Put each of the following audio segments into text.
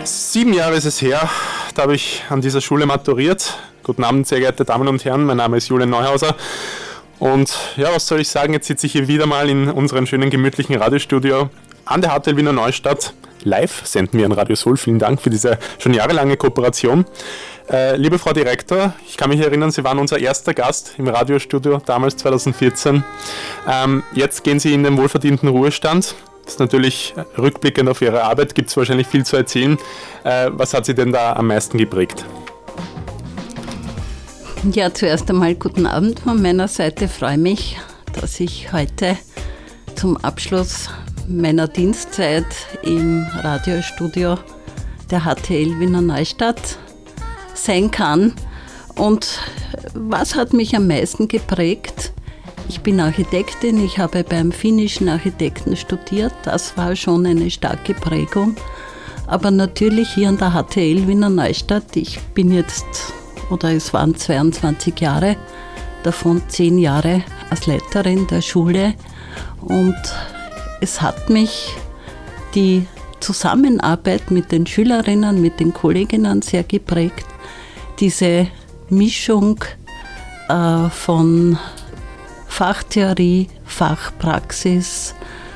7 Jahre ist es her, da habe ich an dieser Schule maturiert. Guten Abend, sehr geehrte Damen und Herren, mein Name ist Julian Neuhauser. Und ja, was soll ich sagen, jetzt sitze ich hier wieder mal in unserem schönen, gemütlichen Radiostudio an der HTL Wiener Neustadt. Live senden wir an Radio Soul. Vielen Dank für diese schon jahrelange Kooperation. Liebe Frau Direktor, ich kann mich erinnern, Sie waren unser erster Gast im Radiostudio, damals 2014. Jetzt gehen Sie in den wohlverdienten Ruhestand. Das ist natürlich rückblickend auf Ihre Arbeit, gibt es wahrscheinlich viel zu erzählen. Was hat Sie denn da am meisten geprägt? Ja, zuerst einmal guten Abend von meiner Seite. Ich freue mich, dass ich heute zum Abschluss meiner Dienstzeit im Radiostudio der HTL Wiener Neustadt sein kann. Und was hat mich am meisten geprägt? Ich bin Architektin, ich habe beim finnischen Architekten studiert, das war schon eine starke Prägung. Aber natürlich hier an der HTL Wiener Neustadt, ich bin jetzt, oder es waren 22 Jahre, davon 10 Jahre als Leiterin der Schule. Und es hat mich die Zusammenarbeit mit den Schülerinnen, mit den Kolleginnen sehr geprägt. Diese Mischung von Fachtheorie, Fachpraxis,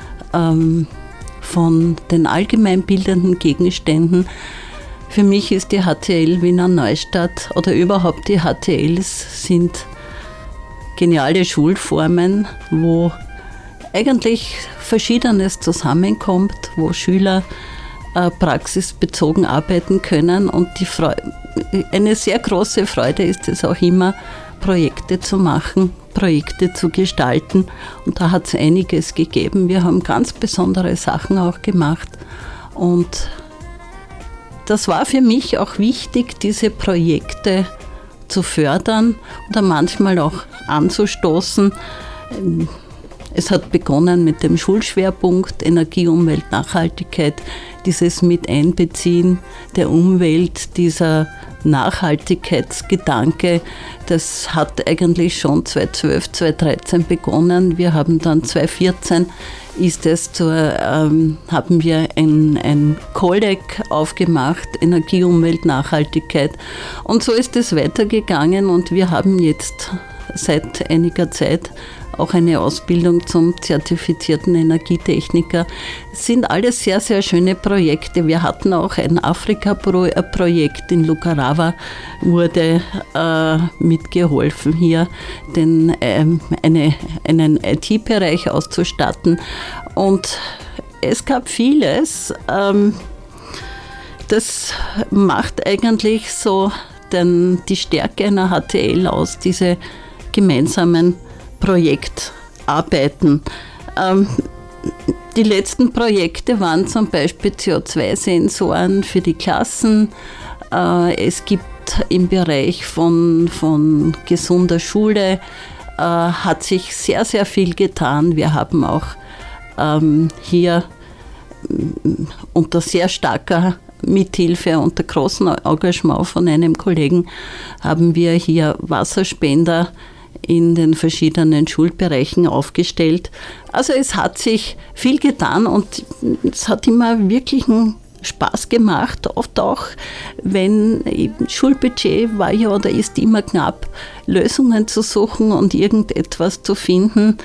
von den allgemeinbildenden Gegenständen. Für mich ist die HTL Wiener Neustadt oder überhaupt die HTLs sind geniale Schulformen, wo eigentlich Verschiedenes zusammenkommt, wo Schüler praxisbezogen arbeiten können. Und eine sehr große Freude ist es auch immer, Projekte zu machen, Projekte zu gestalten. Und da hat es einiges gegeben. Wir haben ganz besondere Sachen auch gemacht. Und das war für mich auch wichtig, diese Projekte zu fördern oder manchmal auch anzustoßen. Es hat begonnen mit dem Schulschwerpunkt Energie, Umwelt, Nachhaltigkeit, dieses Miteinbeziehen der Umwelt, dieser Nachhaltigkeitsgedanke, das hat eigentlich schon 2012, 2013 begonnen. Wir haben dann 2014 haben wir ein Kolleg aufgemacht, Energie, Umwelt, Nachhaltigkeit. Und so ist es weitergegangen und wir haben jetzt seit einiger Zeit auch eine Ausbildung zum zertifizierten Energietechniker. Es sind alles sehr, sehr schöne Projekte. Wir hatten auch ein Afrika-Projekt in Lucarava, wurde mitgeholfen, hier einen IT-Bereich auszustatten. Und es gab vieles. Das macht eigentlich so die Stärke einer HTL aus, diese gemeinsamen Projektarbeiten. Die letzten Projekte waren zum Beispiel CO2-Sensoren für die Klassen. Es gibt im Bereich von gesunder Schule hat sich sehr, sehr viel getan. Wir haben auch hier unter sehr starker Mithilfe, unter großem Engagement von einem Kollegen, haben wir hier Wasserspender in den verschiedenen Schulbereichen aufgestellt. Also es hat sich viel getan und es hat immer wirklich einen Spaß gemacht, oft auch, wenn Schulbudget war ja oder ist immer knapp, Lösungen zu suchen und irgendetwas zu finden.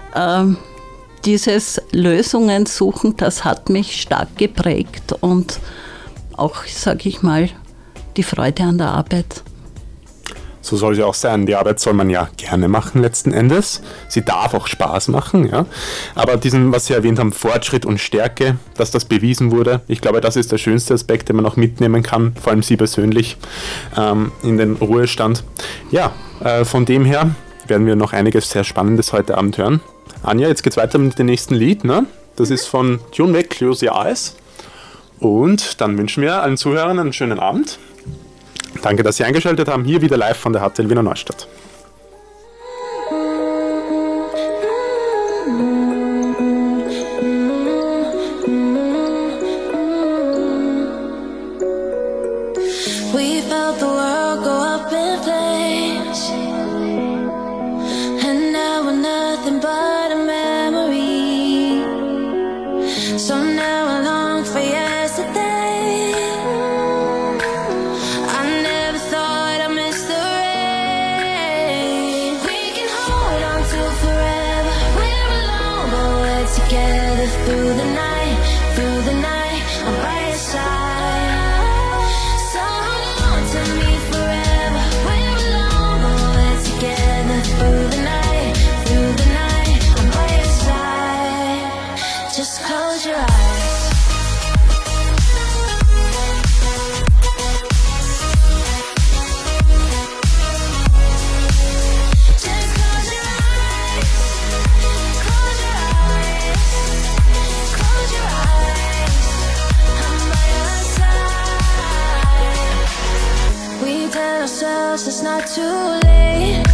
Dieses Lösungen suchen, das hat mich stark geprägt und auch, sage ich mal, die Freude an der Arbeit. So soll sie auch sein. Die Arbeit soll man ja gerne machen letzten Endes. Sie darf auch Spaß machen, ja. Aber diesen, was Sie erwähnt haben, Fortschritt und Stärke, dass das bewiesen wurde, ich glaube, das ist der schönste Aspekt, den man auch mitnehmen kann, vor allem Sie persönlich in den Ruhestand. Ja, von dem her werden wir noch einiges sehr Spannendes heute Abend hören. Anja, jetzt geht's weiter mit dem nächsten Lied, ne? Das ist von Tune Weg, Close Your Eyes. Und dann wünschen wir allen Zuhörern einen schönen Abend. Danke, dass Sie eingeschaltet haben. Hier wieder live von der HTL Wiener Neustadt. We felt the world go up in flames, and now we're nothing but a memory. So now I long for yesterday. through the night, through the night, I'm by your side. So hold on to me forever. We're alone, but we're together through the night, through the night, I'm by your side. Just close your eyes. It's not too late.